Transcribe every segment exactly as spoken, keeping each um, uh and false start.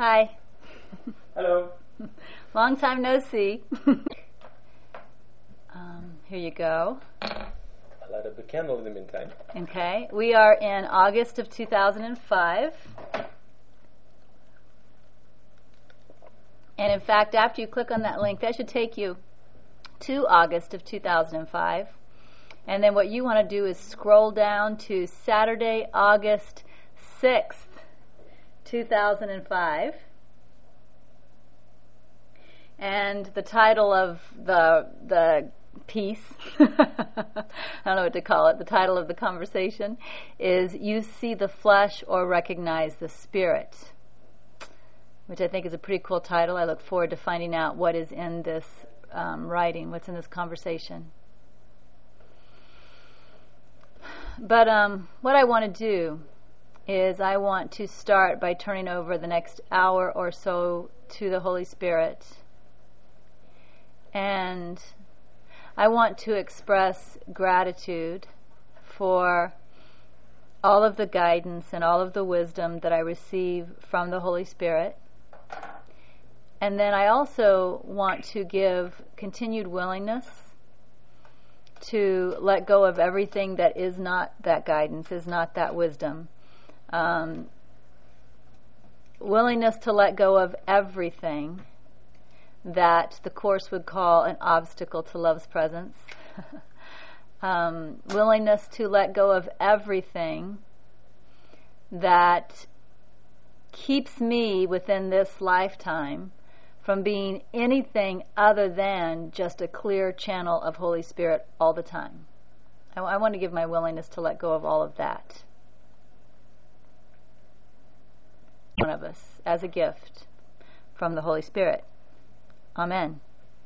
Hi. Hello. Long time no see. um, here you go. I'll light up a candle in the meantime. Okay. We are in August of two thousand five. And in fact, after you click on that link, that should take you to August of two thousand five. And then what you want to do is scroll down to Saturday, August sixth, two thousand five. And the title of the the piece, I don't know what to call it, the title of the conversation is You See the Flesh or Recognize the Spirit, which I think is a pretty cool title. I look forward to finding out what is in this um, writing, what's in this conversation. But um, what I want to do is I want to start by turning over the next hour or so to the Holy Spirit. And I want to express gratitude for all of the guidance and all of the wisdom that I receive from the Holy Spirit. And then I also want to give continued willingness to let go of everything that is not that guidance, is not that wisdom. Um, willingness to let go of everything that the Course would call an obstacle to love's presence. um, willingness to let go of everything that keeps me within this lifetime from being anything other than just a clear channel of Holy Spirit all the time. I, I want to give my willingness to let go of all of that. One of us as a gift from the Holy Spirit. Amen.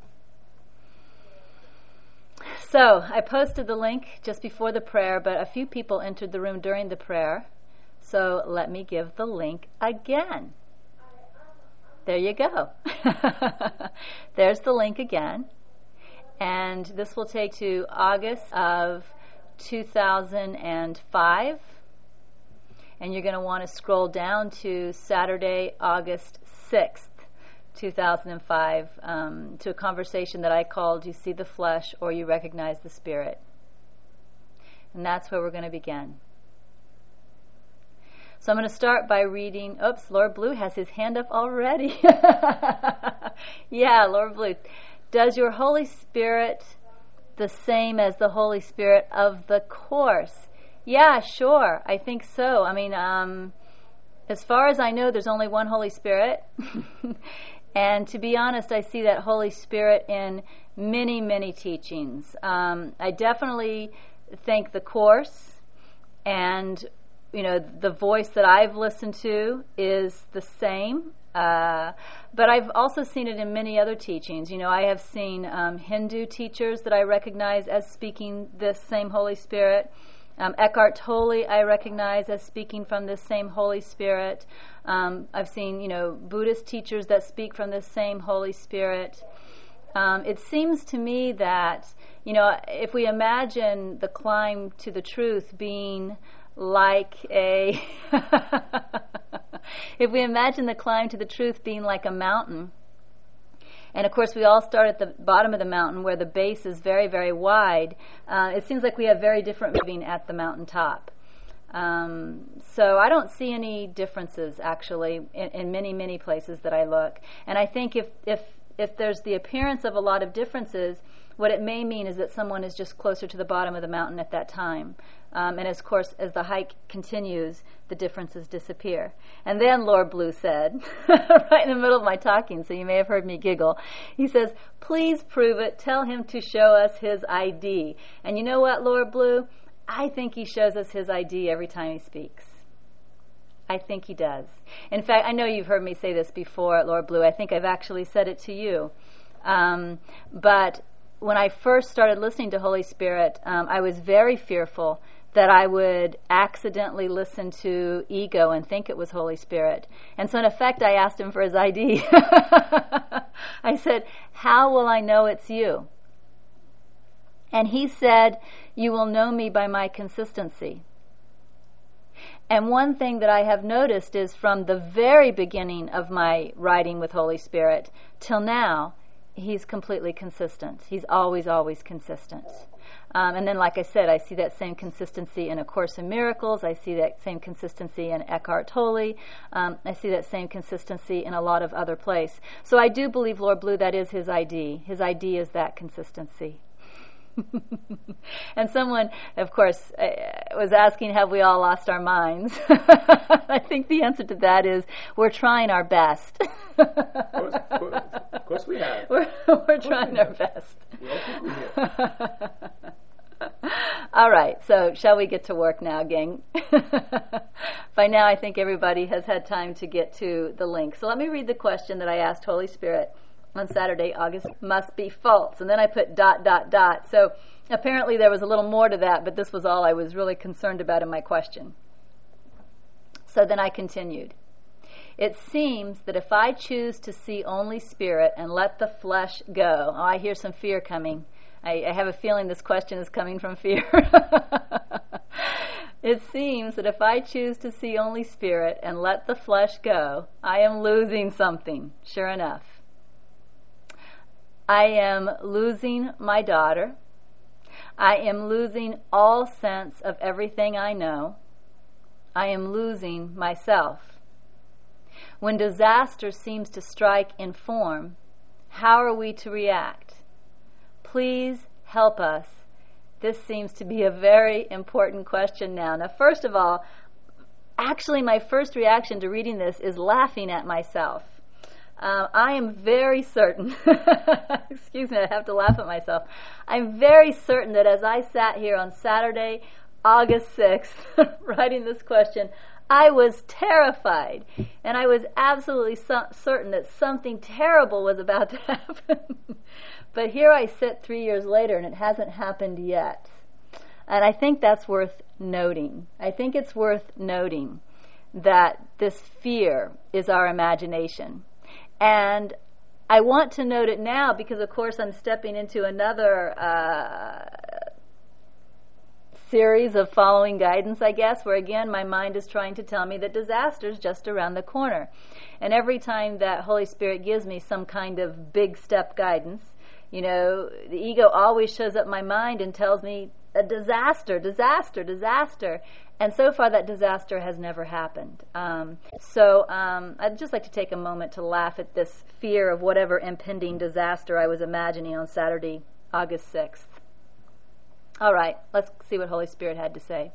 So, I posted the link just before the prayer, but a few people entered the room during the prayer. So, let me give the link again. There you go. There's the link again. And this will take to August of two thousand five. And you're going to want to scroll down to Saturday, August sixth, two thousand five, um, to a conversation that I called You See the Flesh or You Recognize the Spirit. And that's where we're going to begin. So I'm going to start by reading. Oops, Lord Blue has his hand up already. Yeah, Lord Blue. Does your Holy Spirit the same as the Holy Spirit of the Course? Yeah, sure. I think so. I mean, um, as far as I know, there's only one Holy Spirit. And to be honest, I see that Holy Spirit in many, many teachings. Um, I definitely think the Course and, you know, the voice that I've listened to is the same. Uh, but I've also seen it in many other teachings. You know, I have seen um, Hindu teachers that I recognize as speaking this same Holy Spirit. Um, Eckhart Tolle I recognize as speaking from this same Holy Spirit. Um, I've seen, you know, Buddhist teachers that speak from this same Holy Spirit. Um, it seems to me that, you know, if we imagine the climb to the truth being like a, if we imagine the climb to the truth being like a mountain, and of course we all start at the bottom of the mountain where the base is very, very wide, uh, it seems like we have very different moving at the mountaintop. Um, so I don't see any differences actually in, in many, many places that I look. And I think if, if, if there's the appearance of a lot of differences, what it may mean is that someone is just closer to the bottom of the mountain at that time. Um, and of course, as the hike continues, the differences disappear. And then Lord Blue said, right in the middle of my talking, so you may have heard me giggle, he says, please prove it. Tell him to show us his I D. And you know what, Lord Blue? I think he shows us his I D every time he speaks. I think he does. In fact, I know you've heard me say this before, Lord Blue. I think I've actually said it to you. Um, but when I first started listening to Holy Spirit, um, I was very fearful that I would accidentally listen to ego and think it was Holy Spirit. And so in effect, I asked him for his I D. I said, how will I know it's you? And he said, you will know me by my consistency. And one thing that I have noticed is from the very beginning of my writing with Holy Spirit till now, he's completely consistent. He's always, always consistent. Um, and then, like I said, I see that same consistency in A Course in Miracles. I see that same consistency in Eckhart Tolle. Um, I see that same consistency in a lot of other places. So I do believe, Lord Blue, that is his I D. His I D is that consistency. And someone, of course, uh, was asking, have we all lost our minds? I think the answer to that is we're trying our best. Of course, of course, of course we have. We're, we're trying we our have. best. We all think we have. All right, so shall we get to work now, gang? By now, I think everybody has had time to get to the link. So let me read the question that I asked Holy Spirit on Saturday. August must be false. And then I put dot, dot, dot. So apparently there was a little more to that, but this was all I was really concerned about in my question. So then I continued. It seems that if I choose to see only spirit and let the flesh go, oh, I hear some fear coming. I, I have a feeling this question is coming from fear. It seems that if I choose to see only spirit and let the flesh go, I am losing something. Sure enough. I am losing my daughter. I am losing all sense of everything I know. I am losing myself. When disaster seems to strike in form, how are we to react? Please help us. This seems to be a very important question now. Now, first of all, actually my first reaction to reading this is laughing at myself. Uh, I am very certain, excuse me, I have to laugh at myself. I'm very certain that as I sat here on Saturday, August sixth, writing this question, I was terrified, and I was absolutely so- certain that something terrible was about to happen. But here I sit three years later, and it hasn't happened yet. And I think that's worth noting. I think it's worth noting that this fear is our imagination. And I want to note it now because, of course, I'm stepping into another uh, series of following guidance, I guess, where, again, my mind is trying to tell me that disaster is just around the corner. And every time that Holy Spirit gives me some kind of big step guidance, you know, the ego always shows up in my mind and tells me a disaster, disaster, disaster. And so far that disaster has never happened. Um, so um, I'd just like to take a moment to laugh at this fear of whatever impending disaster I was imagining on Saturday, August sixth. All right, let's see what Holy Spirit had to say.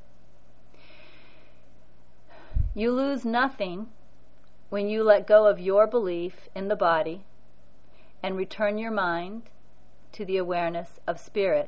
You lose nothing when you let go of your belief in the body and return your mind to the awareness of spirit.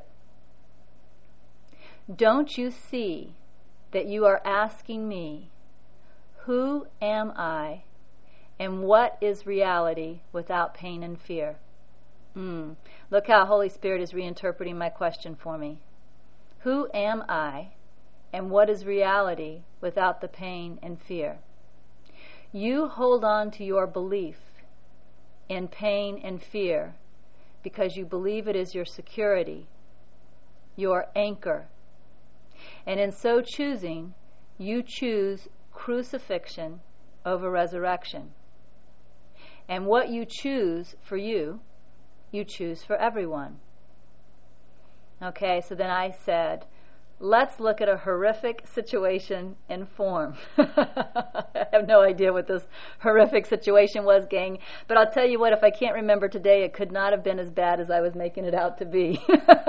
Don't you see that you are asking me, who am I, and what is reality without pain and fear? Mm. Look how Holy Spirit is reinterpreting my question for me. Who am I, and what is reality without the pain and fear? You hold on to your belief in pain and fear because you believe it is your security, your anchor. And in so choosing, you choose crucifixion over resurrection. And what you choose for you, you choose for everyone. Okay, so then I said, let's look at a horrific situation in form. I have no idea what this horrific situation was, gang. But I'll tell you what, if I can't remember today, it could not have been as bad as I was making it out to be.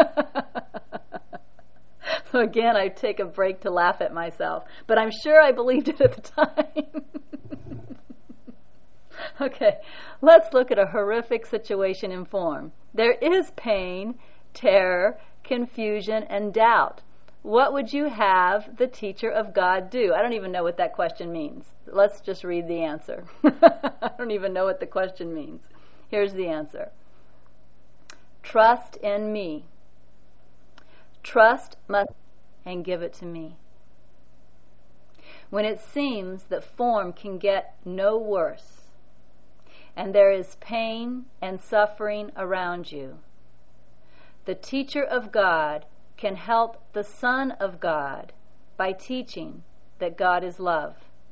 So again, I take a break to laugh at myself. But I'm sure I believed it at the time. Okay, let's look at a horrific situation in form. There is pain, terror, confusion, and doubt. What would you have the teacher of God do? I don't even know what that question means. Let's just read the answer. I don't even know what the question means. Here's the answer. Trust in me. Trust must and give it to me. When it seems that form can get no worse, and there is pain and suffering around you, the teacher of God can help the Son of God by teaching that God is love.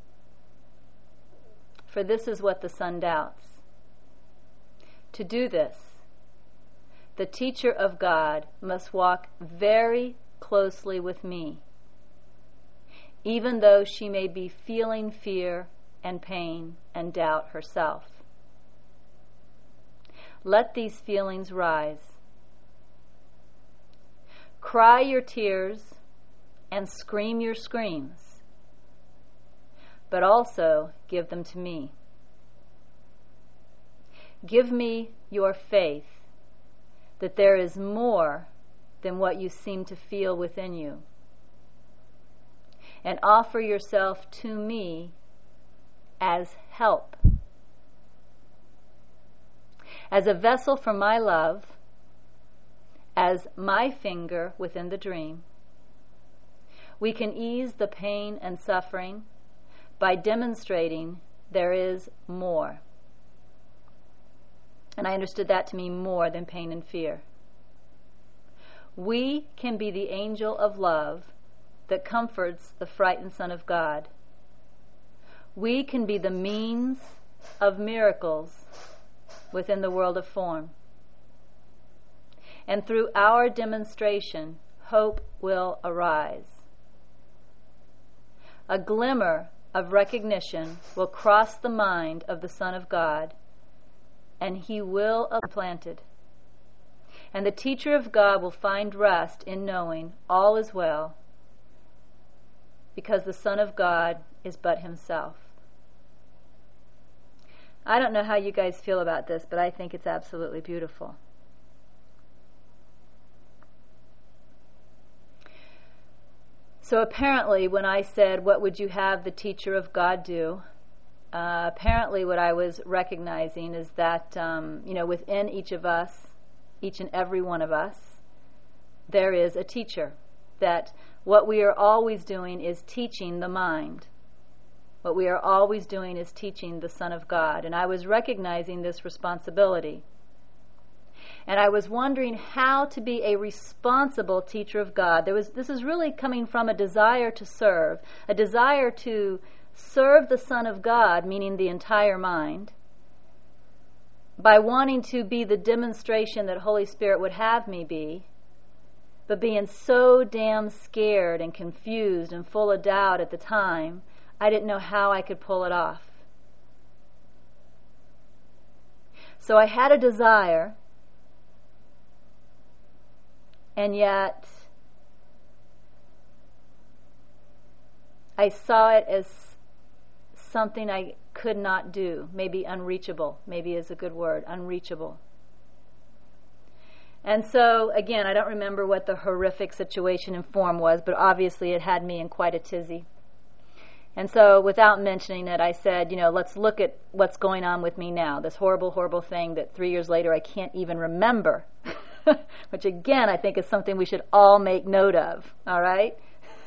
For this is what the Son doubts. To do this, the teacher of God must walk very closely with me, even though she may be feeling fear and pain and doubt herself. Let these feelings rise. Cry your tears and scream your screams, but also give them to me. Give me your faith that there is more than what you seem to feel within you, and offer yourself to me as help, as a vessel for my love, as my finger within the dream. We can ease the pain and suffering by demonstrating there is more. And I understood that to mean more than pain and fear. We can be the angel of love that comforts the frightened Son of God. We can be the means of miracles within the world of form. And through our demonstration, hope will arise. A glimmer of recognition will cross the mind of the Son of God, and he will be planted. And the teacher of God will find rest in knowing all is well, because the Son of God is but himself. I don't know how you guys feel about this, but I think it's absolutely beautiful. So apparently when I said, what would you have the teacher of God do? Uh, apparently what I was recognizing is that, um, you know, within each of us, each and every one of us, there is a teacher. That what we are always doing is teaching the mind. What we are always doing is teaching the Son of God. And I was recognizing this responsibility. And I was wondering how to be a responsible teacher of God. There was, this is really coming from a desire to serve, a desire to serve the Son of God, meaning the entire mind, by wanting to be the demonstration that Holy Spirit would have me be, but being so damn scared and confused and full of doubt at the time, I didn't know how I could pull it off. So I had a desire, and yet I saw it as something I could not do, maybe unreachable, maybe is a good word, unreachable. And so, again, I don't remember what the horrific situation in form was, but obviously it had me in quite a tizzy. And so, without mentioning it, I said, you know, let's look at what's going on with me now, this horrible, horrible thing that three years later I can't even remember, which again I think is something we should all make note of, all right?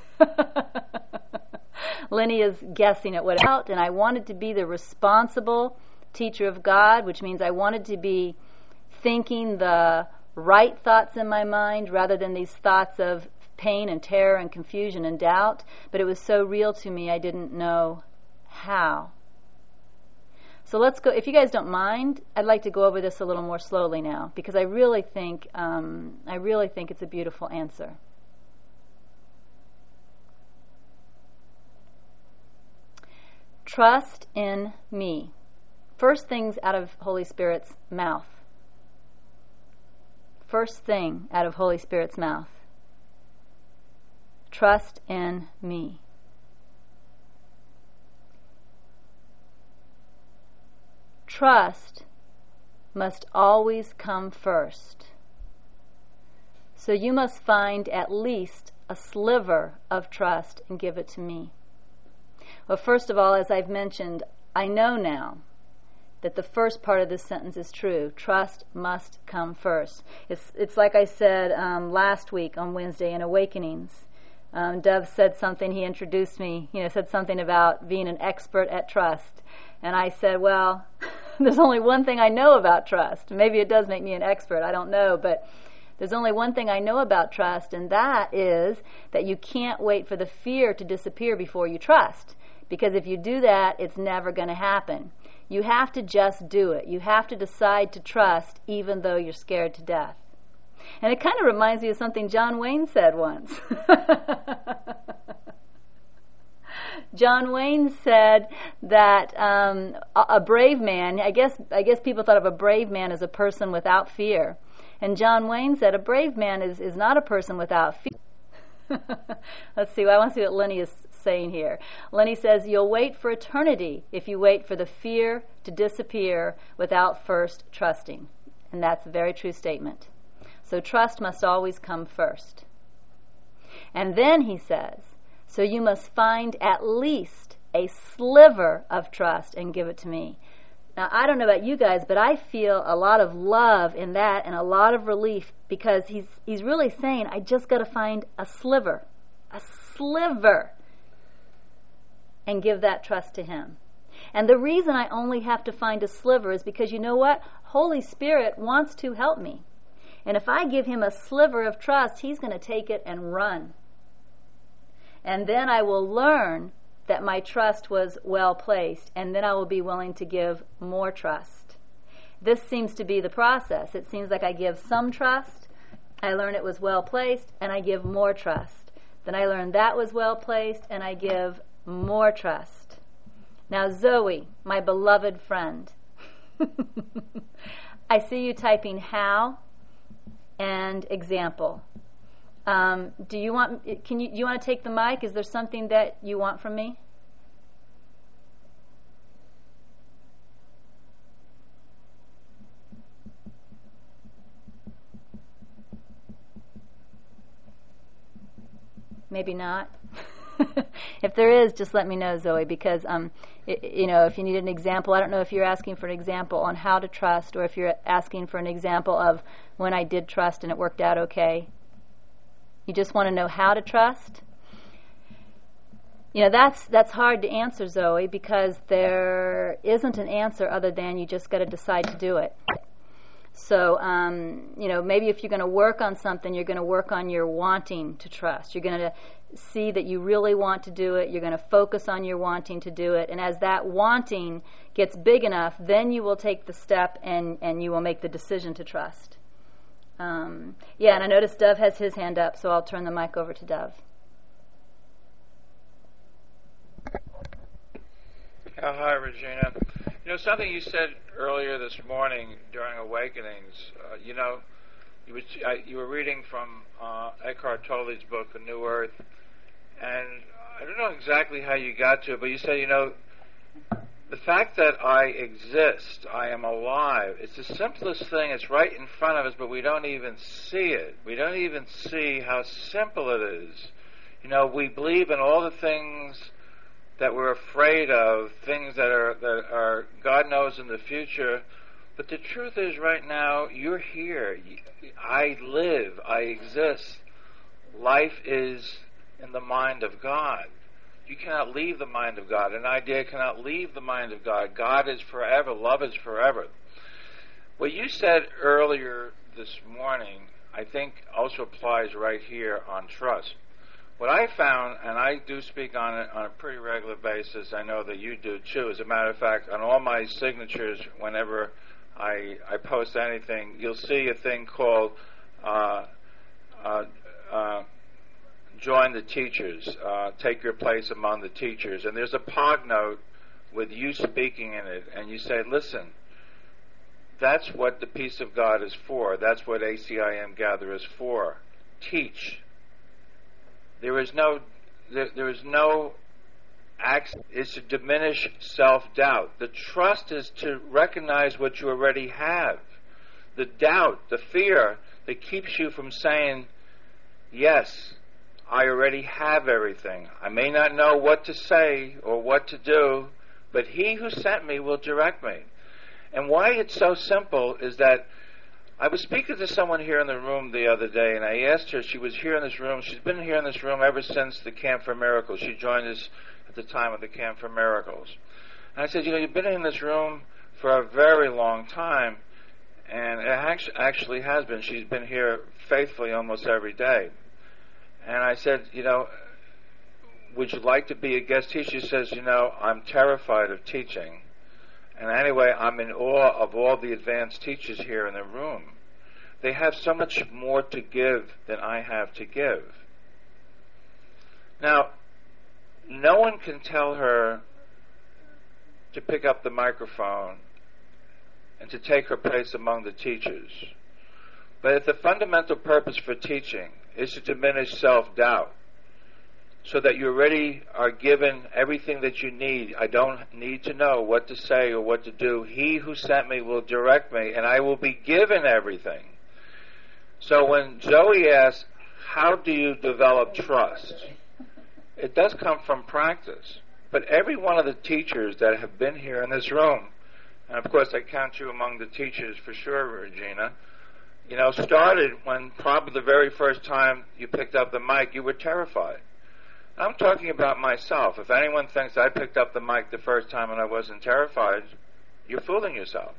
Lenny is guessing at what out, and I wanted to be the responsible teacher of God, which means I wanted to be thinking the right thoughts in my mind rather than these thoughts of pain and terror and confusion and doubt. But it was so real to me I didn't know how. So let's go, if you guys don't mind, I'd like to go over this a little more slowly now, because I really think um, I really think it's a beautiful answer. Trust in me. First things out of Holy Spirit's mouth. First thing out of Holy Spirit's mouth. Trust in me. Trust must always come first. So you must find at least a sliver of trust and give it to me. Well, first of all, as I've mentioned, I know now that the first part of this sentence is true. Trust must come first. It's it's like I said um, last week on Wednesday in Awakenings. Um, Dove said something, he introduced me, you know, said something about being an expert at trust. And I said, well, there's only one thing I know about trust. Maybe it does make me an expert, I don't know. But There's only one thing I know about trust, and that is that you can't wait for the fear to disappear before you trust. Because if you do that, it's never going to happen. You have to just do it. You have to decide to trust even though you're scared to death. And it kind of reminds me of something John Wayne said once. John Wayne said that um, a, a brave man, I guess, I guess people thought of a brave man as a person without fear. And John Wayne said a brave man is, is not a person without fear. Let's see, I want to see what Lenny is saying here. Lenny says, you'll wait for eternity if you wait for the fear to disappear without first trusting. And that's a very true statement. So trust must always come first. And then he says, so you must find at least a sliver of trust and give it to me. Now, I don't know about you guys, but I feel a lot of love in that and a lot of relief because he's he's really saying, I just got to find a sliver, a sliver, and give that trust to him. And the reason I only have to find a sliver is because, you know what? Holy Spirit wants to help me. And if I give him a sliver of trust, he's going to take it and run. And then I will learn that my trust was well placed, and then I will be willing to give more trust. This seems to be the process. It seems like I give some trust, I learn it was well placed, and I give more trust. Then I learn that was well placed, and I give more trust. Now, Zoe, my beloved friend, I see you typing how and example. Um, do you want? Can you? Do you want to take the mic? Is there something that you want from me? Maybe not. If there is, just let me know, Zoe, because um, it, you know, if you need an example, I don't know if you're asking for an example on how to trust, or if you're asking for an example of when I did trust and it worked out okay. You just want to know how to trust? You know, that's that's hard to answer, Zoe, because there isn't an answer other than you just got to decide to do it. So, um, you know, maybe if you're going to work on something, you're going to work on your wanting to trust. You're going to see that you really want to do it. You're going to focus on your wanting to do it. And as that wanting gets big enough, then you will take the step and, and you will make the decision to trust. Um, yeah, and I noticed Dove has his hand up, so I'll turn the mic over to Dove. Oh, hi, Regina. You know, something you said earlier this morning during Awakenings, uh, you know, you, was, uh, you were reading from uh, Eckhart Tolle's book, A New Earth, and I don't know exactly how you got to it, but you said, you know, the fact that I exist, I am alive, it's the simplest thing. It's right in front of us, but we don't even see it. We don't even see how simple it is. You know, we believe in all the things that we're afraid of, things that are that are God knows in the future. But the truth is, right now, you're here. I live. I exist. Life is in the mind of God. You cannot leave the mind of God. An idea cannot leave the mind of God. God is forever. Love is forever. What you said earlier this morning, I think, also applies right here on trust. What I found, and I do speak on it on a pretty regular basis, I know that you do too. As a matter of fact, on all my signatures, whenever I, I post anything, you'll see a thing called uh, uh, uh, join the teachers, uh, take your place among the teachers. And there's a pod note with you speaking in it, and you say, listen, that's what the peace of God is for. That's what A C I M Gather is for. Teach. There is no, there, there is no act, is to diminish self-doubt. The trust is to recognize what you already have. The doubt, the fear that keeps you from saying, yes, I already have everything. I may not know what to say or what to do, but He who sent me will direct me. And why it's so simple is that I was speaking to someone here in the room the other day, and I asked her, she was here in this room, she's been here in this room ever since the Camp for Miracles. She joined us at the time of the Camp for Miracles. And I said, you know, you've been in this room for a very long time, And it actu- actually has been. She's been here faithfully almost every day. And I said, you know, would you like to be a guest teacher? She says, you know, I'm terrified of teaching. And anyway, I'm in awe of all the advanced teachers here in the room. They have so much more to give than I have to give. Now, no one can tell her to pick up the microphone and to take her place among the teachers. But if the fundamental purpose for teaching is to diminish self-doubt, so that you already are given everything that you need, I don't need to know what to say or what to do. He who sent me will direct me, and I will be given everything. So when Zoe asks, how do you develop trust? It does come from practice. But every one of the teachers that have been here in this room, and of course I count you among the teachers for sure, Regina, you know, started when probably the very first time you picked up the mic, you were terrified. I'm talking about myself. If anyone thinks I picked up the mic the first time and I wasn't terrified, you're fooling yourself.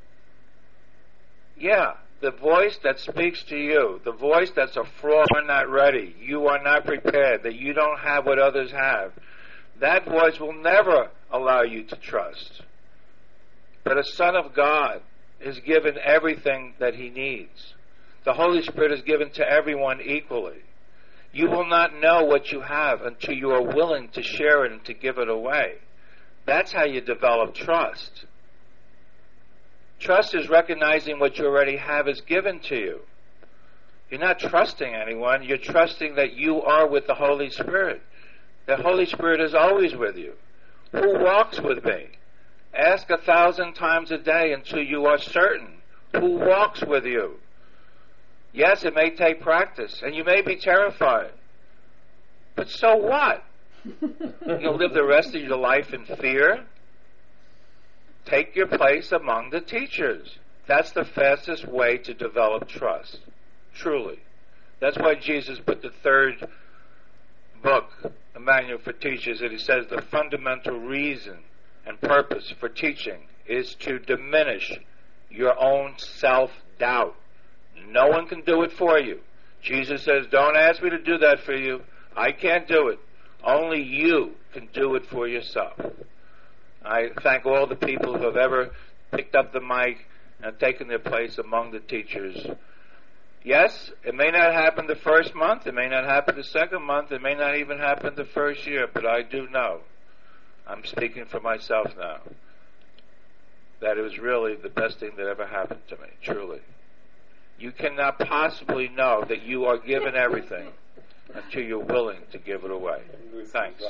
Yeah, the voice that speaks to you, the voice that's a fraud, you're not ready, you are not prepared, that you don't have what others have, that voice will never allow you to trust. But a son of God is given everything that he needs. The Holy Spirit is given to everyone equally. You will not know what you have until you are willing to share it and to give it away. That's how you develop trust. Trust is recognizing what you already have is given to you. You're not trusting anyone. You're trusting that you are with the Holy Spirit. The Holy Spirit is always with you. Who walks with me? Ask a thousand times a day until you are certain. Who walks with you? Yes, it may take practice, and you may be terrified. But so what? You'll live the rest of your life in fear? Take your place among the teachers. That's the fastest way to develop trust. Truly. That's why Jesus put the third book, the Manual for Teachers, and he says the fundamental reason and purpose for teaching is to diminish your own self-doubt. No one can do it for you. Jesus says, don't ask me to do that for you. I can't do it. Only you can do it for yourself. I thank all the people who have ever picked up the mic and taken their place among the teachers. Yes, it may not happen the first month, it may not happen the second month, it may not even happen the first year, but I do know, I'm speaking for myself now, that it was really the best thing that ever happened to me, truly. You cannot possibly know that you are given everything until you're willing to give it away. Thanks.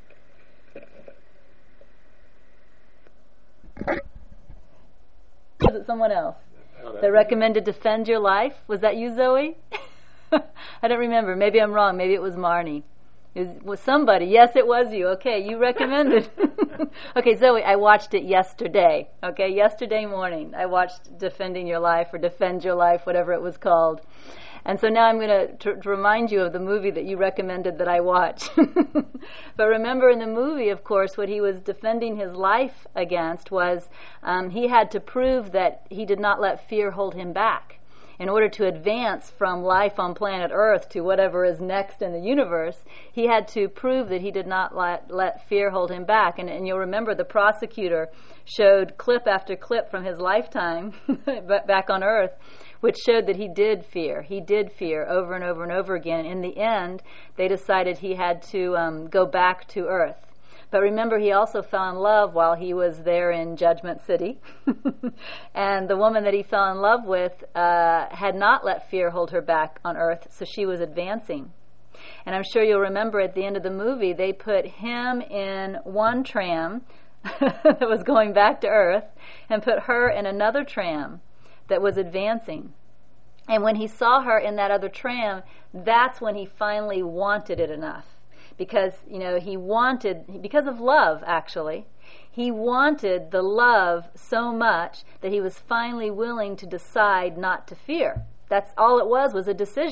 Was it someone else that recommended Defend Your Life? Was that you, Zoe? I don't remember. Maybe I'm wrong. Maybe it was Marnie. It was, was somebody. Yes, it was you. Okay, you recommended. Okay, Zoe, I watched it yesterday. Okay, yesterday morning. I watched Defending Your Life or Defend Your Life, whatever it was called. And so now I'm going to to remind you of the movie that you recommended that I watch. But remember in the movie, of course, what he was defending his life against was um, he had to prove that he did not let fear hold him back. In order to advance from life on planet Earth to whatever is next in the universe, he had to prove that he did not let, let fear hold him back. And, and you'll remember the prosecutor showed clip after clip from his lifetime back on Earth, which showed that he did fear. He did fear over and over and over again. In the end, they decided he had to um, go back to Earth. But remember, he also fell in love while he was there in Judgment City. And the woman that he fell in love with uh, had not let fear hold her back on Earth, so she was advancing. And I'm sure you'll remember at the end of the movie, they put him in one tram that was going back to Earth and put her in another tram that was advancing. And when he saw her in that other tram, that's when he finally wanted it enough. Because, you know, he wanted, because of love, actually, he wanted the love so much that he was finally willing to decide not to fear. That's all it was, was a decision.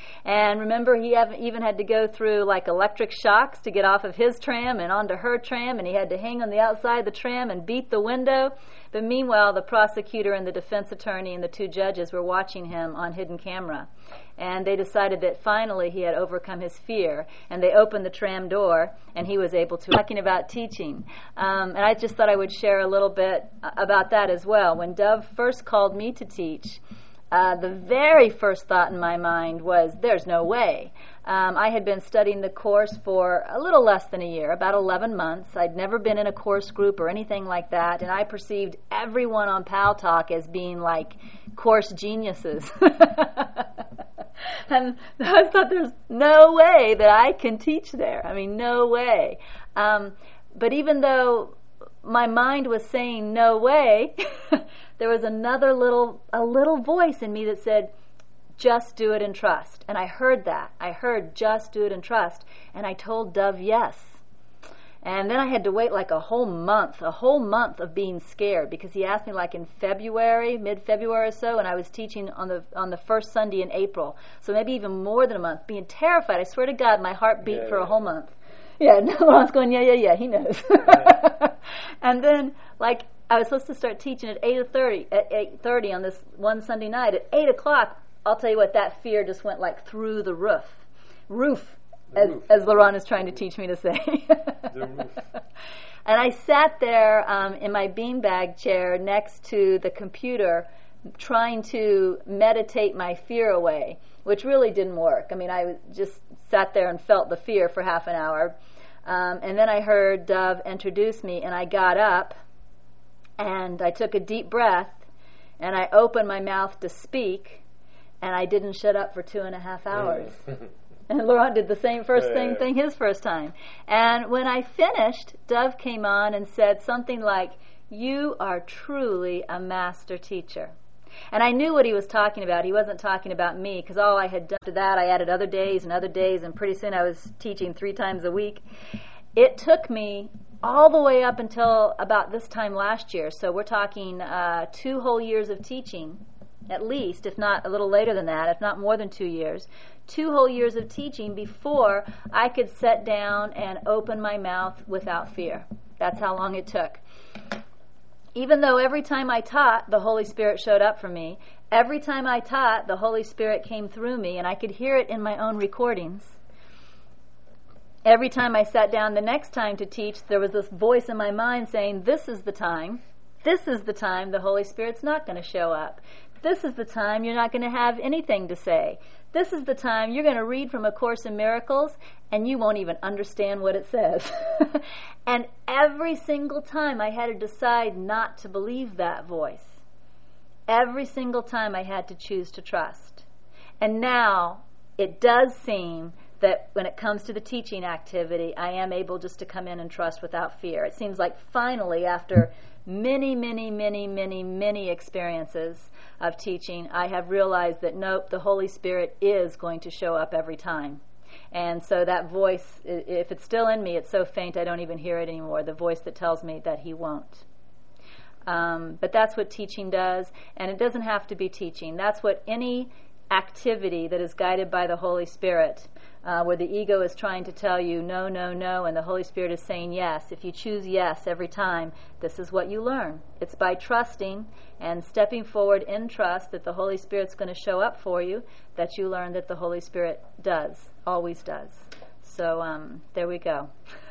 And remember, he have, even had to go through like electric shocks to get off of his tram and onto her tram, and he had to hang on the outside of the tram and beat the window. But meanwhile, the prosecutor and the defense attorney and the two judges were watching him on hidden camera. And they decided that finally he had overcome his fear, and they opened the tram door, and he was able to talking about teaching. Um, and I just thought I would share a little bit about that as well. When Dove first called me to teach, uh, the very first thought in my mind was, there's no way. Um, I had been studying the course for a little less than a year, about eleven months. I'd never been in a course group or anything like that, and I perceived everyone on Pal Talk as being like course geniuses. And I thought, there's no way that I can teach there. I mean, no way. Um, but even though my mind was saying no way, there was another little, a little voice in me that said, just do it and trust. And I heard that. I heard just do it and trust. And I told Dove yes. And then I had to wait like a whole month, a whole month of being scared, because he asked me like in February, mid-February or so, and I was teaching on the on the first Sunday in April. So maybe even more than a month, being terrified. I swear to God, my heart beat yeah, for yeah. a whole month. Yeah, no, I was going, yeah, yeah, yeah, he knows. Yeah. And then, like, I was supposed to start teaching at eight thirty, at eight thirty on this one Sunday night. At eight o'clock, I'll tell you what, that fear just went like through the roof. Roof. As, as Laurent is trying to teach me to say. The roof. And I sat there um, in my beanbag chair next to the computer trying to meditate my fear away, which really didn't work. I mean, I just sat there and felt the fear for half an hour. Um, and then I heard Dove introduce me, and I got up, and I took a deep breath, and I opened my mouth to speak, and I didn't shut up for two and a half hours. And Laurent did the same first yeah, thing, yeah. thing his first time. And when I finished, Dove came on and said something like, you are truly a master teacher. And I knew what he was talking about. He wasn't talking about me, because all I had done to that, I added other days and other days, and pretty soon I was teaching three times a week. It took me all the way up until about this time last year. So we're talking uh, two whole years of teaching, at least, if not a little later than that, if not more than two years. Two whole years of teaching before I could sit down and open my mouth without fear. That's how long it took. Even though every time I taught, the Holy Spirit showed up for me. Every time I taught, the Holy Spirit came through me, and I could hear it in my own recordings. Every time I sat down the next time to teach, there was this voice in my mind saying, this is the time. This is the time the Holy Spirit's not going to show up. This is the time you're not going to have anything to say. This is the time you're going to read from A Course in Miracles and you won't even understand what it says. And every single time I had to decide not to believe that voice. Every single time I had to choose to trust. And now it does seem that when it comes to the teaching activity, I am able just to come in and trust without fear. It seems like finally, after many, many, many, many, many experiences of teaching, I have realized that nope, the Holy Spirit is going to show up every time. And so that voice, if it's still in me, it's so faint I don't even hear it anymore, the voice that tells me that he won't. Um, but that's what teaching does, and it doesn't have to be teaching. That's what any activity that is guided by the Holy Spirit, uh, where the ego is trying to tell you no, no, no, and the Holy Spirit is saying yes. If you choose yes every time, this is what you learn. It's by trusting and stepping forward in trust that the Holy Spirit's going to show up for you, that you learn that the Holy Spirit does, always does. So um, there we go.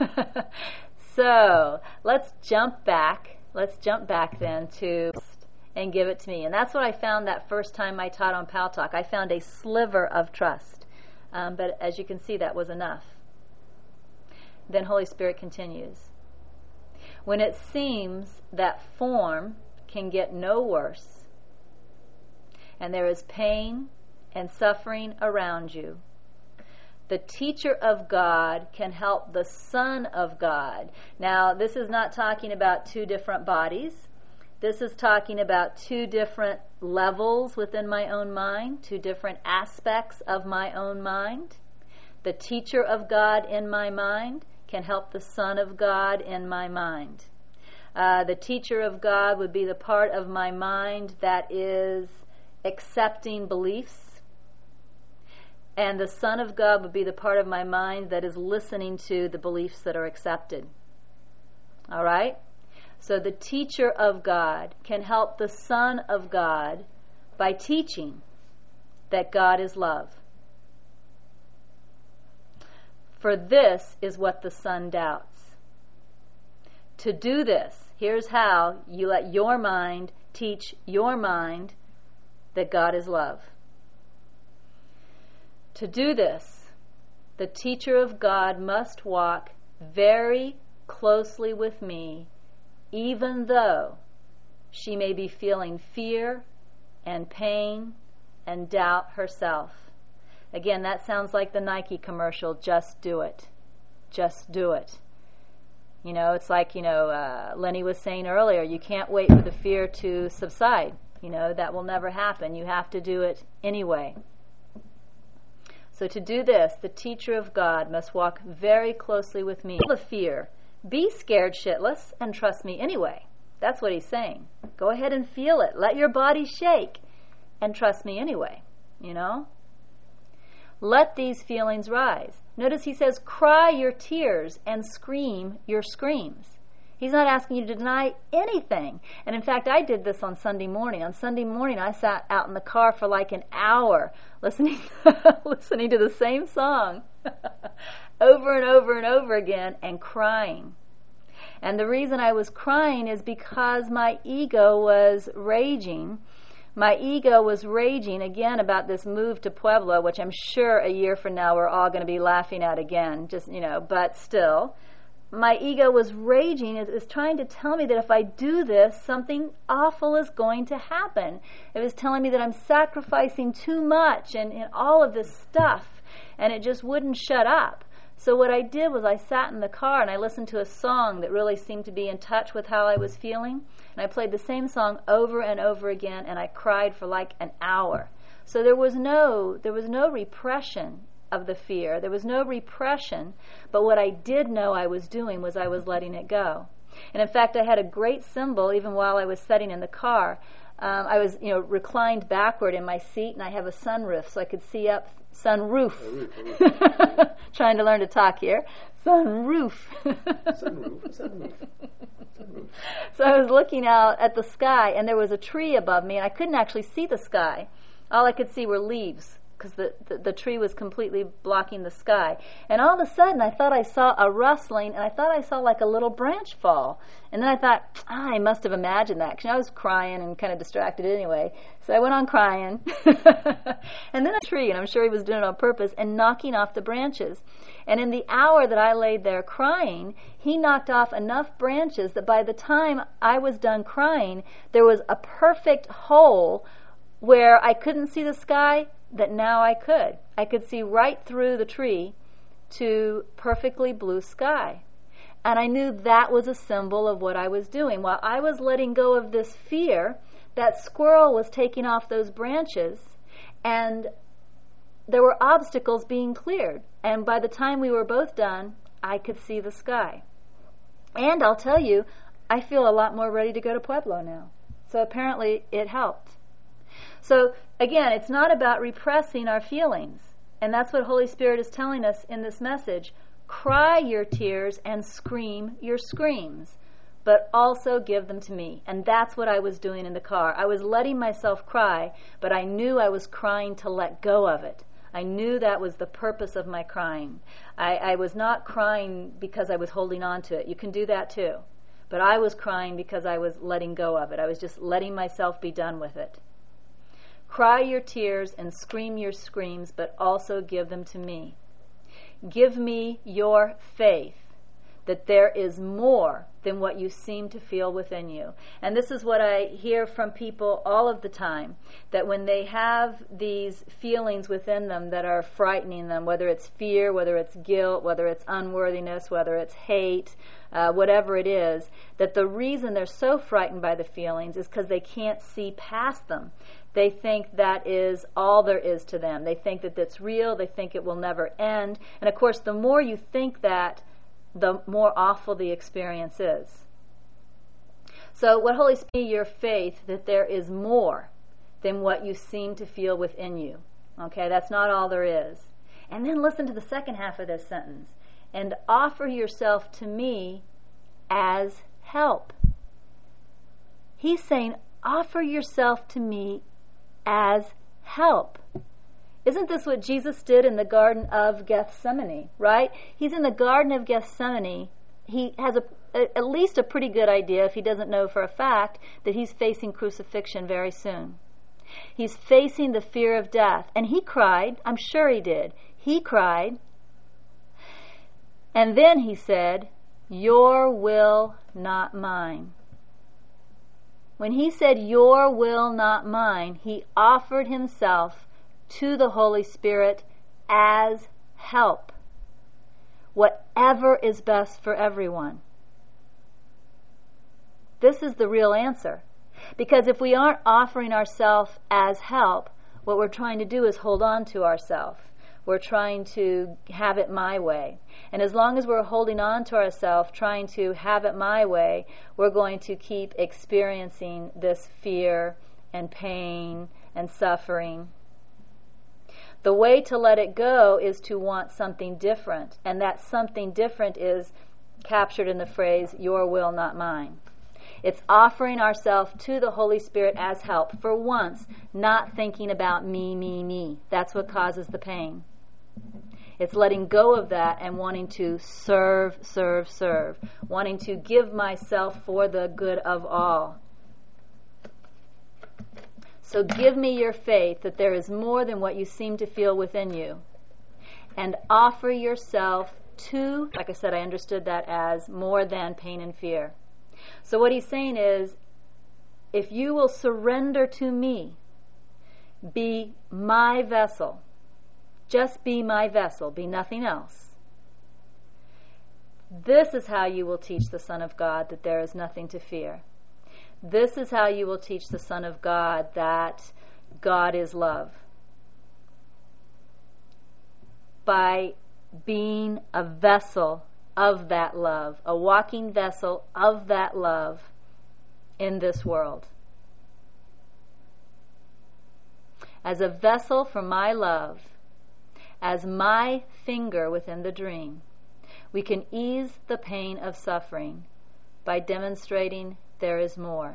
So let's jump back. Let's jump back then to and give it to me. And that's what I found that first time I taught on Pal Talk. I found a sliver of trust. Um, but as you can see, that was enough. Then Holy Spirit continues. When it seems that form can get no worse, and there is pain and suffering around you, the teacher of God can help the Son of God. Now, this is not talking about two different bodies. This is talking about two different levels within my own mind, two different aspects of my own mind. The teacher of God in my mind can help the Son of God in my mind. Uh, the teacher of God would be the part of my mind that is accepting beliefs. And the Son of God would be the part of my mind that is listening to the beliefs that are accepted. All right? So the teacher of God can help the Son of God by teaching that God is love. For this is what the Son doubts. To do this, here's how you let your mind teach your mind that God is love. To do this, the teacher of God must walk very closely with me, even though she may be feeling fear and pain and doubt herself. Again, that sounds like the Nike commercial, just do it. Just do it. You know, it's like, you know, uh, Lenny was saying earlier, you can't wait for the fear to subside. You know, that will never happen. You have to do it anyway. So to do this, the teacher of God must walk very closely with me. The fear. Be scared shitless and trust me anyway. That's what he's saying. Go ahead and feel it. Let your body shake and trust me anyway. You know? Let these feelings rise. Notice he says, cry your tears and scream your screams. He's not asking you to deny anything. And in fact, I did this on Sunday morning. On Sunday morning, I sat out in the car for like an hour listening, listening to the same song over and over and over again and crying. And the reason I was crying is because my ego was raging. My ego was raging again about this move to Pueblo, which I'm sure a year from now we're all going to be laughing at again. Just, you know, but still. My ego was raging. It was trying to tell me that if I do this, something awful is going to happen. It was telling me that I'm sacrificing too much and, and all of this stuff, and it just wouldn't shut up. So what I did was I sat in the car and I listened to a song that really seemed to be in touch with how I was feeling, and I played the same song over and over again, and I cried for like an hour. So there was no, there was no repression of the fear. There was no repression, but what I did know I was doing was I was letting it go. And in fact, I had a great symbol even while I was sitting in the car. Um, I was, you know, reclined backward in my seat, and I have a sunroof, so I could see up. Sunroof. A roof, a roof. Trying to learn to talk here. Sunroof. Sunroof. Sunroof. Sunroof. So I was looking out at the sky, and there was a tree above me, and I couldn't actually see the sky. All I could see were leaves, because the, the, the tree was completely blocking the sky. And all of a sudden, I thought I saw a rustling, and I thought I saw like a little branch fall. And then I thought, ah, I must have imagined that, because I was crying and kind of distracted anyway. So I went on crying. And then a tree, and I'm sure he was doing it on purpose, and knocking off the branches. And in the hour that I laid there crying, he knocked off enough branches that by the time I was done crying, there was a perfect hole where I couldn't see the sky, that now I could. I could see right through the tree to perfectly blue sky. And I knew that was a symbol of what I was doing. While I was letting go of this fear, that squirrel was taking off those branches, and there were obstacles being cleared. And by the time we were both done, I could see the sky. And I'll tell you, I feel a lot more ready to go to Pueblo now. So apparently it helped. So again, it's not about repressing our feelings. And that's what Holy Spirit is telling us in this message. Cry your tears and scream your screams, but also give them to me. And that's what I was doing in the car. I was letting myself cry, but I knew I was crying to let go of it. I knew that was the purpose of my crying. I, I was not crying because I was holding on to it. You can do that too. But I was crying because I was letting go of it. I was just letting myself be done with it. Cry your tears and scream your screams, but also give them to me. Give me your faith that there is more than what you seem to feel within you. And this is what I hear from people all of the time, that when they have these feelings within them that are frightening them, whether it's fear, whether it's guilt, whether it's unworthiness, whether it's hate, uh, whatever it is, that the reason they're so frightened by the feelings is because they can't see past them. They think that is all there is to them. They think that that's real. They think it will never end. And of course, the more you think that, the more awful the experience is. So what Holy Spirit, your faith that there is more than what you seem to feel within you. Okay, that's not all there is. And then listen to the second half of this sentence. And offer yourself to me as help. He's saying, offer yourself to me as help. Isn't this what Jesus did in the Garden of Gethsemane, right? He's in the Garden of Gethsemane. He has a, a, at least a pretty good idea, if he doesn't know for a fact, that he's facing crucifixion very soon. He's facing the fear of death. And he cried, I'm sure he did. He cried. And then he said, your will, not mine. When he said, your will, not mine, he offered himself to the Holy Spirit as help. Whatever is best for everyone. This is the real answer. Because if we aren't offering ourselves as help, what we're trying to do is hold on to ourselves. We're trying to have it my way. And as long as we're holding on to ourselves, trying to have it my way, we're going to keep experiencing this fear and pain and suffering. The way to let it go is to want something different. And that something different is captured in the phrase, your will, not mine. It's offering ourselves to the Holy Spirit as help. For once, not thinking about me, me, me. That's what causes the pain. It's letting go of that and wanting to serve, serve, serve. Wanting to give myself for the good of all. So give me your faith that there is more than what you seem to feel within you. And offer yourself to, like I said, I understood that as more than pain and fear. So what he's saying is, if you will surrender to me, be my vessel, just be my vessel, be nothing else. This is how you will teach the Son of God that there is nothing to fear. This is how you will teach the Son of God that God is love. By being a vessel of that love, a walking vessel of that love in this world. As a vessel for my love, as my finger within the dream, we can ease the pain of suffering by demonstrating there is more.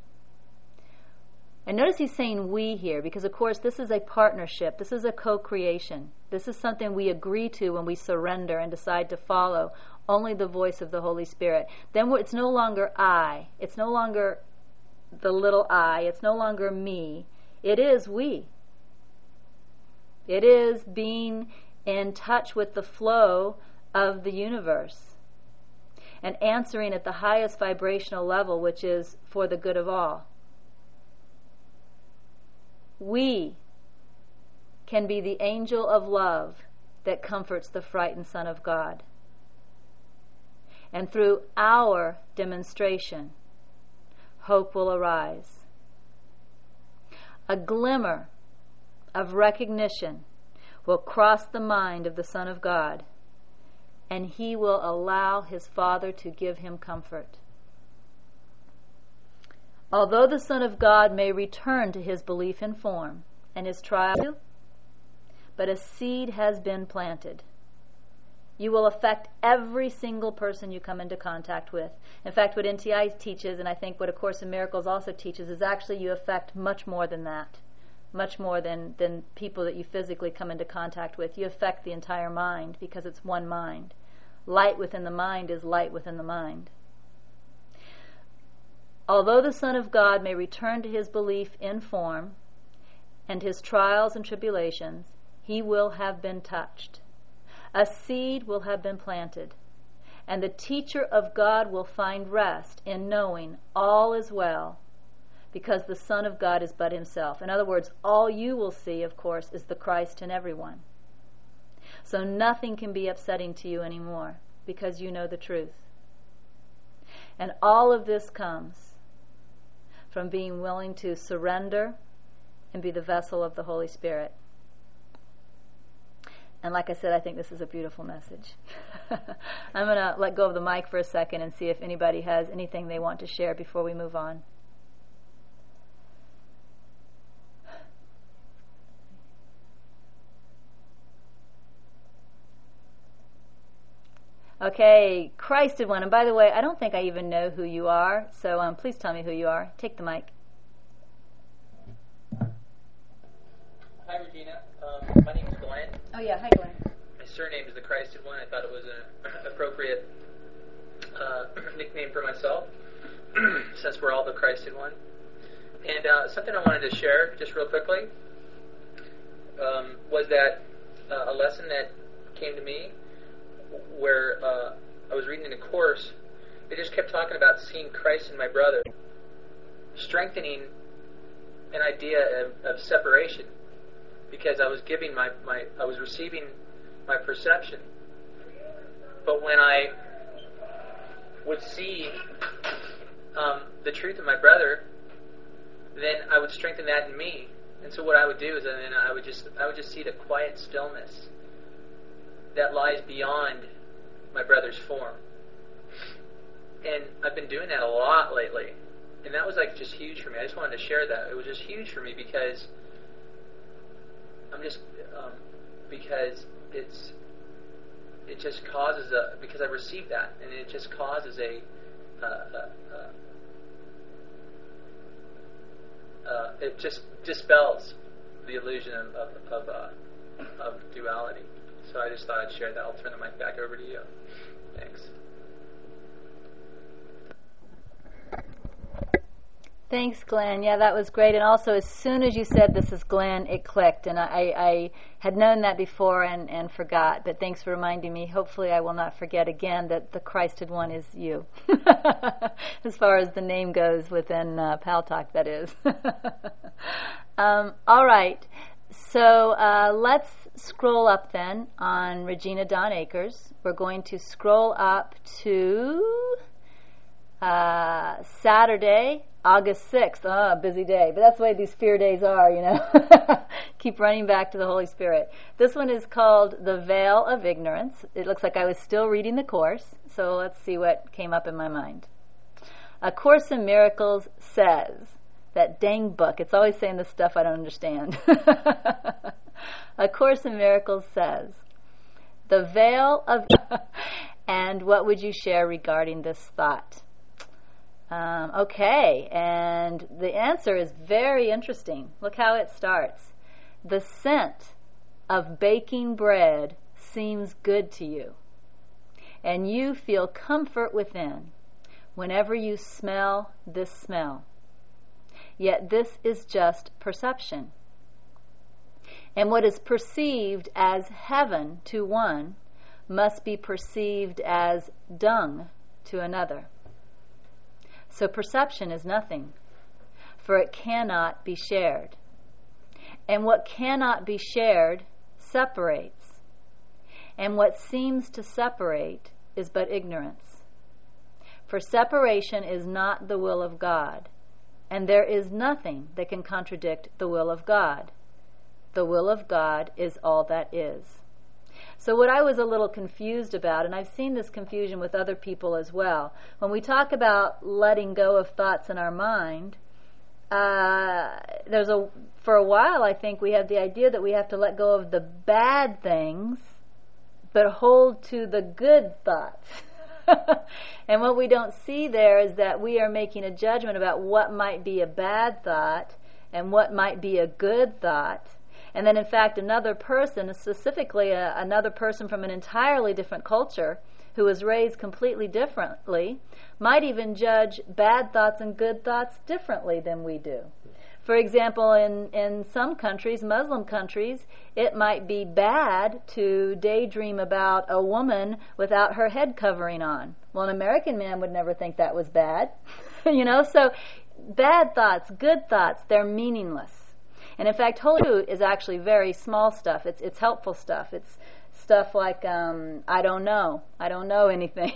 And notice he's saying we here, because of course this is a partnership, this is a co-creation. This is something we agree to when we surrender and decide to follow only the voice of the Holy Spirit. Then it's no longer I, it's no longer the little I, it's no longer me, it is we. It is being in touch with the flow of the universe and answering at the highest vibrational level, which is for the good of all. We can be the angel of love that comforts the frightened Son of God. And through our demonstration, hope will arise. A glimmer of recognition will cross the mind of the Son of God, and he will allow his Father to give him comfort. Although the Son of God may return to his belief in form and his trial, but a seed has been planted. You will affect every single person you come into contact with. In fact, what N T I teaches, and I think what A Course in Miracles also teaches, is actually you affect much more than that. Much more than, than people that you physically come into contact with. You affect the entire mind because it's one mind. Light within the mind is light within the mind. Although the Son of God may return to his belief in form and his trials and tribulations, he will have been touched. A seed will have been planted, and the teacher of God will find rest in knowing all is well, because the Son of God is but himself. In other words, all you will see, of course, is the Christ in everyone. So nothing can be upsetting to you anymore, because you know the truth. And all of this comes from being willing to surrender and be the vessel of the Holy Spirit. And like I said, I think this is a beautiful message. I'm going to let go of the mic for a second and see if anybody has anything they want to share before we move on. Okay, Christed one. And by the way, I don't think I even know who you are, so um, please tell me who you are. Take the mic. Hi, Regina. Um, my name is Glenn. Oh, yeah. Hi, Glenn. My surname is the Christed one. I thought it was an appropriate uh, nickname for myself, since we're all the Christed one. And uh, something I wanted to share, just real quickly, um, was that uh, a lesson that came to me where uh, I was reading in a course. It just kept talking about seeing Christ in my brother, strengthening an idea of, of separation, because I was giving my, my I was receiving my perception. But when I would see um, the truth of my brother, then I would strengthen that in me. And so what I would do is, then I would just I would just see the quiet stillness that lies beyond my brother's form. And I've been doing that a lot lately, and that was like just huge for me. I just wanted to share that. It was just huge for me because I'm just um, because it's it just causes a because I received that, and it just causes a uh, uh, uh, uh, it just dispels the illusion of of, of, uh, of duality. So I just thought I'd share that. I'll turn the mic back over to you. Thanks. Thanks, Glenn. Yeah, that was great. And also, as soon as you said this is Glenn, it clicked. And I, I had known that before and, and forgot. But thanks for reminding me. Hopefully I will not forget again that the Christed one is you. As far as the name goes within uh, Pal Talk, that is. um, all right. So uh, let's scroll up then on Regina Dawn Akers. We're going to scroll up to uh, Saturday, August sixth. Oh, busy day. But that's the way these fear days are, you know. Keep running back to the Holy Spirit. This one is called The Veil of Ignorance. It looks like I was still reading the course, so let's see what came up in my mind. A Course in Miracles says, that dang book, it's always saying this stuff I don't understand. A Course in Miracles says, the veil of... and what would you share regarding this thought? Um, okay, and the answer is very interesting. Look how it starts. The scent of baking bread seems good to you, and you feel comfort within whenever you smell this smell. Yet this is just perception. And what is perceived as heaven to one must be perceived as dung to another. So perception is nothing, for it cannot be shared. And what cannot be shared separates. And what seems to separate is but ignorance. For separation is not the will of God. And there is nothing that can contradict the will of God. The will of God is all that is. So what I was a little confused about, and I've seen this confusion with other people as well, when we talk about letting go of thoughts in our mind, uh, there's a for a while I think we have the idea that we have to let go of the bad things, but hold to the good thoughts. And what we don't see there is that we are making a judgment about what might be a bad thought and what might be a good thought. And then, in fact, another person, specifically a, another person from an entirely different culture who was raised completely differently, might even judge bad thoughts and good thoughts differently than we do. For example, in, in some countries, Muslim countries, it might be bad to daydream about a woman without her head covering on. Well, an American man would never think that was bad. You know, so bad thoughts, good thoughts, they're meaningless. And in fact, Holy Spirit is actually very small stuff. It's it's helpful stuff. It's stuff like, um, I don't know. I don't know anything.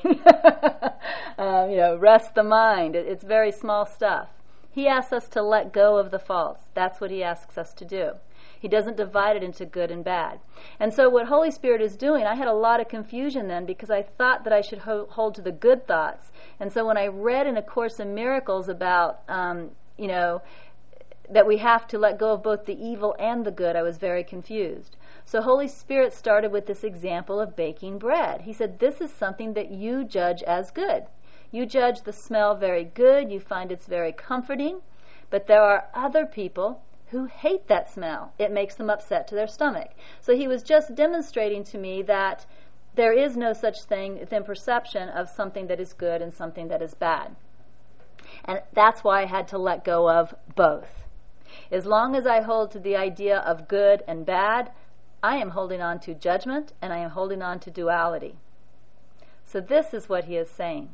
um, you know, rest the mind. It, it's very small stuff. He asks us to let go of the false. That's what he asks us to do. He doesn't divide it into good and bad. And so what Holy Spirit is doing, I had a lot of confusion then because I thought that I should ho- hold to the good thoughts. And so when I read in A Course in Miracles about, um, you know, that we have to let go of both the evil and the good, I was very confused. So Holy Spirit started with this example of baking bread. He said, this is something that you judge as good. You judge the smell very good. You find it's very comforting. But there are other people who hate that smell. It makes them upset to their stomach. So he was just demonstrating to me that there is no such thing within perception of something that is good and something that is bad. And that's why I had to let go of both. As long as I hold to the idea of good and bad, I am holding on to judgment and I am holding on to duality. So this is what he is saying.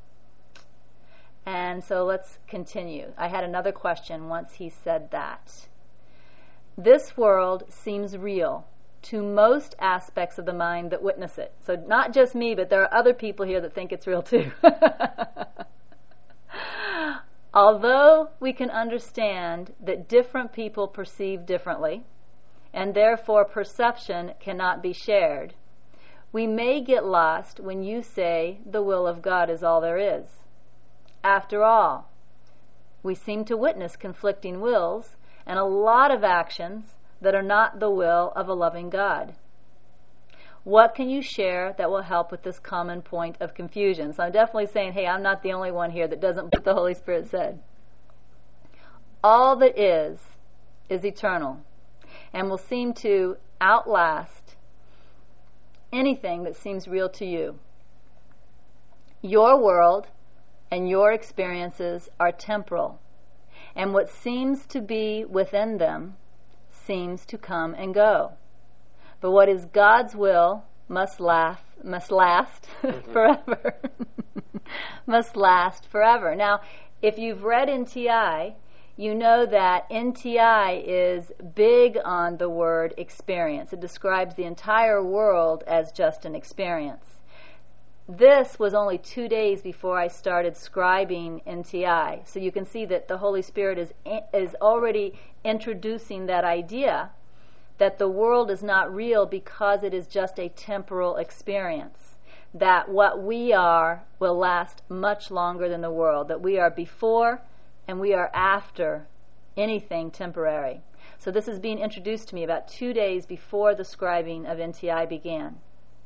And so let's continue. I had another question once he said that. This world seems real to most aspects of the mind that witness it. So not just me, but there are other people here that think it's real too. Although we can understand that different people perceive differently, and therefore perception cannot be shared, we may get lost when you say the will of God is all there is. After all, we seem to witness conflicting wills and a lot of actions that are not the will of a loving God. What can you share that will help with this common point of confusion? So I'm definitely saying, hey, I'm not the only one here that doesn't what the Holy Spirit said. All that is, is eternal and will seem to outlast anything that seems real to you. Your world and your experiences are temporal, and what seems to be within them seems to come and go. But what is God's will must laugh, must last mm-hmm. forever. Must last forever. Now, if you've read N T I, you know that N T I is big on the word experience. It describes the entire world as just an experience. This was only two days before I started scribing N T I. So you can see that the Holy Spirit is is already introducing that idea that the world is not real because it is just a temporal experience. That what we are will last much longer than the world. That we are before and we are after anything temporary. So this is being introduced to me about two days before the scribing of N T I began.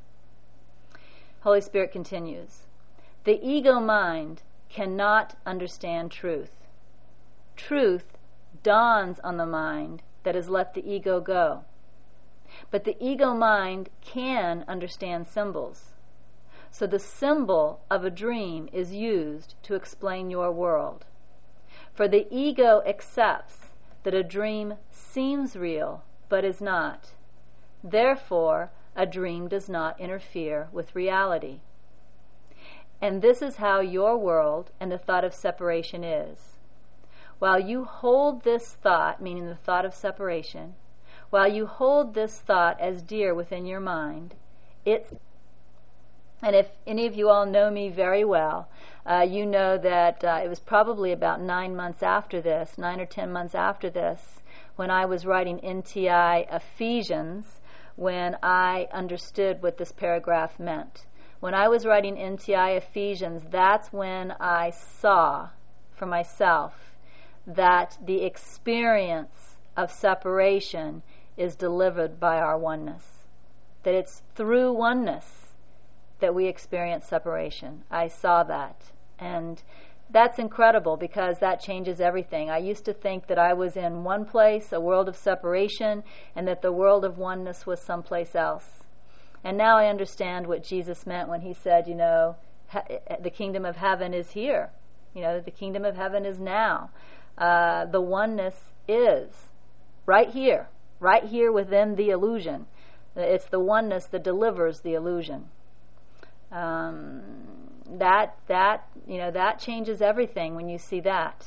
Holy Spirit continues. The ego mind cannot understand truth. Truth dawns on the mind that has let the ego go. But the ego mind can understand symbols. So the symbol of a dream is used to explain your world. For the ego accepts that a dream seems real but is not. Therefore, a dream does not interfere with reality. And this is how your world and the thought of separation is. While you hold this thought, meaning the thought of separation, while you hold this thought as dear within your mind, it's, and if any of you all know me very well, uh, you know that uh, it was probably about nine months after this, nine or ten months after this, when I was writing N T I Ephesians, when I understood what this paragraph meant. When I was writing N T I Ephesians, that's when I saw for myself that the experience of separation is delivered by our oneness. That it's through oneness that we experience separation. I saw that. And that's incredible because that changes everything. I used to think that I was in one place, a world of separation, and that the world of oneness was someplace else. And now I understand what Jesus meant when he said, you know, he- the kingdom of heaven is here. You know, the kingdom of heaven is now. Uh, the oneness is right here, right here within the illusion. It's the oneness that delivers the illusion. Um, that that you know that changes everything when you see that.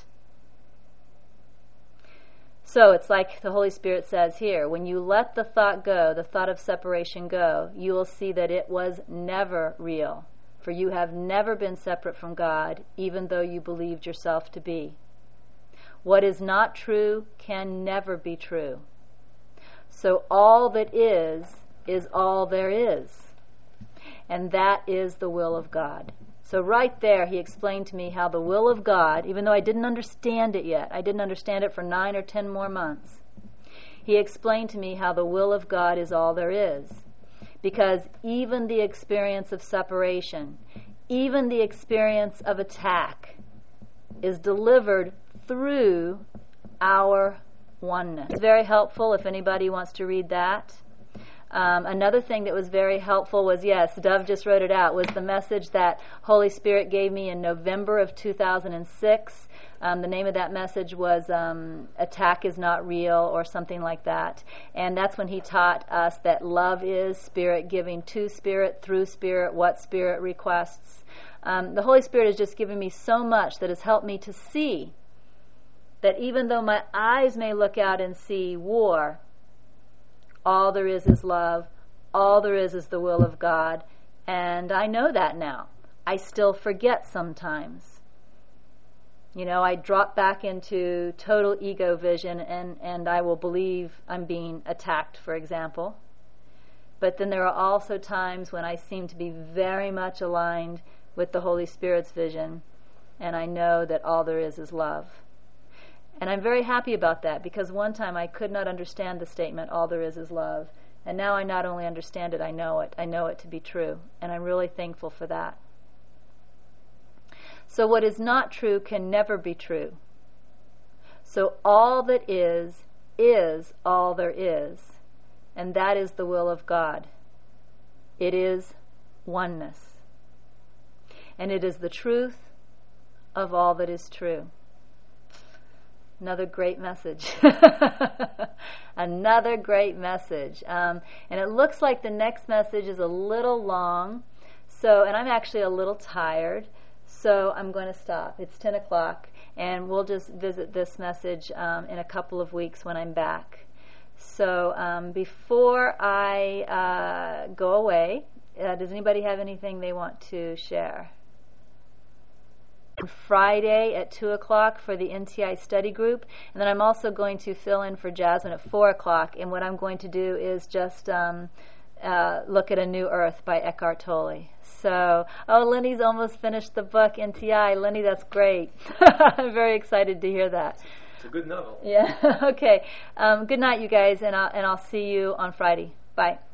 So it's like the Holy Spirit says here, when you let the thought go, the thought of separation go, you will see that it was never real, for you have never been separate from God, even though you believed yourself to be. What is not true can never be true. So all that is, is all there is. And that is the will of God. So right there, he explained to me how the will of God, even though I didn't understand it yet, I didn't understand it for nine or ten more months, he explained to me how the will of God is all there is. Because even the experience of separation, even the experience of attack, is delivered through our oneness. It's very helpful if anybody wants to read that. Um, another thing that was very helpful was, yes, Dove just wrote it out, was the message that Holy Spirit gave me in November of two thousand six. Um, the name of that message was um, Attack is Not Real, or something like that. And that's when he taught us that love is Spirit giving to Spirit, through Spirit, what Spirit requests. Um, the Holy Spirit has just given me so much that has helped me to see that even though my eyes may look out and see war, all there is is love. All there is is the will of God. And I know that now. I still forget sometimes. You know, I drop back into total ego vision and, and I will believe I'm being attacked, for example. But then there are also times when I seem to be very much aligned with the Holy Spirit's vision, and I know that all there is is love. And I'm very happy about that, because one time I could not understand the statement, all there is is love. And now I not only understand it, I know it. I know it to be true. And I'm really thankful for that. So what is not true can never be true. So all that is, is all there is. And that is the will of God. It is oneness. And it is the truth of all that is true. Another great message. Another great message. Um, and it looks like the next message is a little long. So, and I'm actually a little tired. So I'm going to stop. It's ten o'clock. And we'll just visit this message um, in a couple of weeks when I'm back. So um, before I uh, go away, uh, does anybody have anything they want to share? Friday at two o'clock for the N T I study group, and then I'm also going to fill in for Jasmine at four o'clock, and what I'm going to do is just um, uh, look at A New Earth by Eckhart Tolle. So, oh, Lenny's almost finished the book, N T I. Lenny, that's great. I'm very excited to hear that. It's a good novel. Yeah, okay. Um, good night, you guys, and I'll, and I'll see you on Friday. Bye.